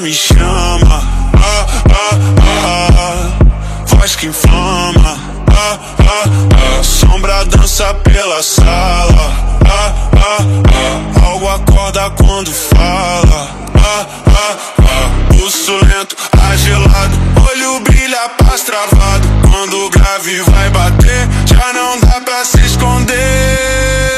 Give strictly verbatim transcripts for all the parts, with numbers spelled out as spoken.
me chama, ah, ah, ah, voz que inflama, ah, ah, ah, sombra dança pela sala, ah, ah, ah, algo acorda quando fala, ah, ah, ah, pulso lento, agilado, olho brilha, paz travado, quando o grave vai bater, já não dá pra se esconder.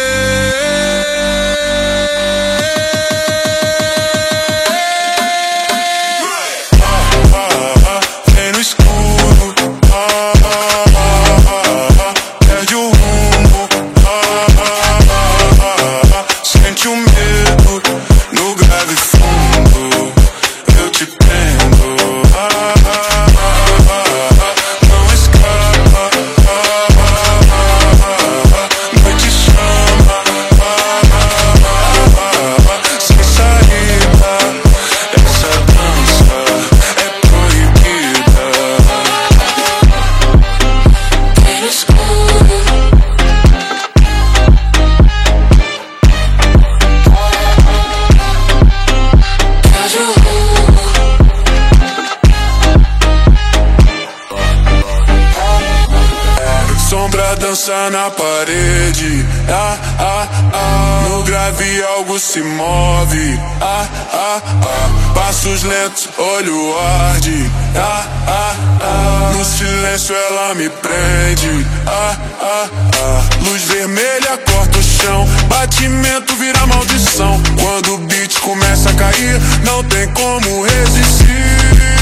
Dança na parede, ah, ah, ah. No grave algo se move, ah, ah, ah. Passos lentos, olho arde, ah, ah, ah. No silêncio ela me prende, ah, ah, ah. Luz vermelha corta o chão, batimento vira maldição. Quando o beat começa a cair, não tem como resistir.